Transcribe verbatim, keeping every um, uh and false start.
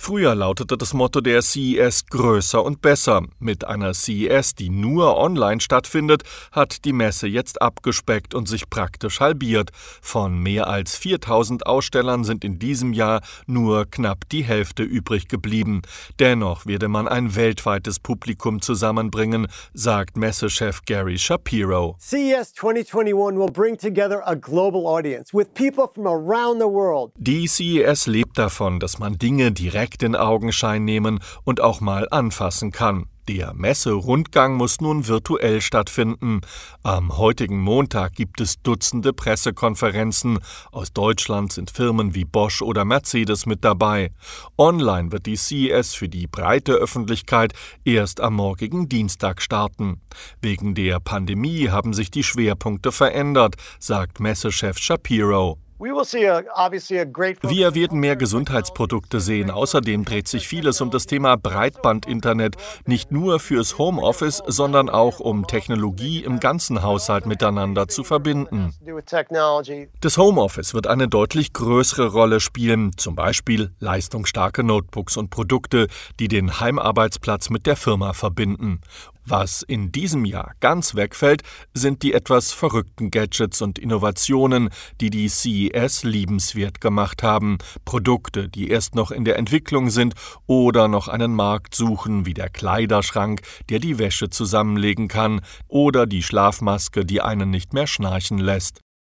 Früher lautete das Motto der C E S größer und besser. Mit einer C E S, die nur online stattfindet, hat die Messe jetzt abgespeckt und sich praktisch halbiert. Von mehr als viertausend Ausstellern sind in diesem Jahr nur knapp die Hälfte übrig geblieben. Dennoch werde man ein weltweites Publikum zusammenbringen, sagt Messechef Gary Shapiro. C E S twenty twenty-one will bring together a global audience with people from around the world. Die C E S lebt davon, dass man Dinge direkt in Augenschein nehmen und auch mal anfassen kann. Der Messerundgang muss nun virtuell stattfinden. Am heutigen Montag gibt es Dutzende Pressekonferenzen. Aus Deutschland sind Firmen wie Bosch oder Mercedes mit dabei. Online wird die C E S für die breite Öffentlichkeit erst am morgigen Dienstag starten. Wegen der Pandemie haben sich die Schwerpunkte verändert, sagt Messechef Shapiro. Wir werden mehr Gesundheitsprodukte sehen. Außerdem dreht sich vieles um das Thema Breitbandinternet, nicht nur fürs Homeoffice, sondern auch um Technologie im ganzen Haushalt miteinander zu verbinden. Das Homeoffice wird eine deutlich größere Rolle spielen, zum Beispiel leistungsstarke Notebooks und Produkte, die den Heimarbeitsplatz mit der Firma verbinden. Was in diesem Jahr ganz wegfällt, sind die etwas verrückten Gadgets und Innovationen, die die C E S liebenswert gemacht haben. Produkte, die erst noch in der Entwicklung sind oder noch einen Markt suchen, wie der Kleiderschrank, der die Wäsche zusammenlegen kann, oder die Schlafmaske, die einen nicht mehr schnarchen lässt.